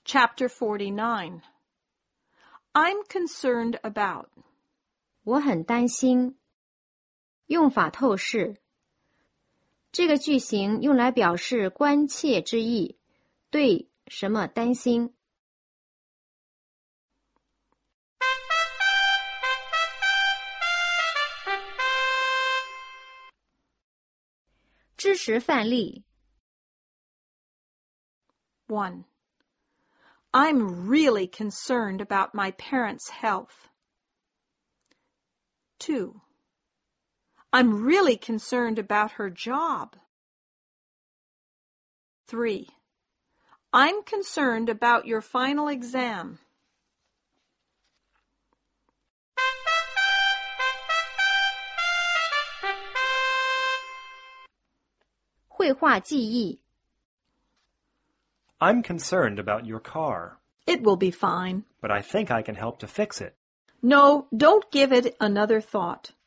Chapter 49. I'm concerned about. 我很担心。用法透视。这个句型用来表示关切之意，对什么担心。支持范例。 1. I'm really concerned about my parents' health. 2. I'm really concerned about her job. 3. I'm concerned about your final exam. 绘画记忆。 I'm concerned about your car. It will be fine. But I think I can help to fix it. No, don't give it another thought.